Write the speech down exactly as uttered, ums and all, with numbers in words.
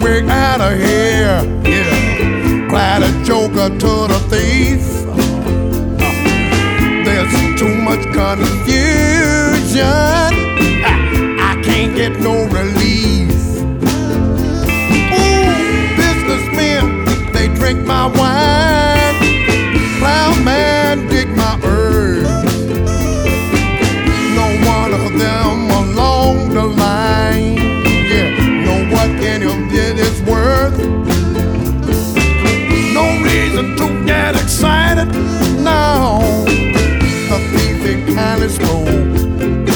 quick out of here. Yeah, apply the joker to the thief. There's too much confusion. I, I can't get no relief. Ooh, businessmen, they drink my wine. Plowman dig my herbs. No one of them along the line, yeah, know what any of it is worth. No reason to get excited now. The thief in kindly slow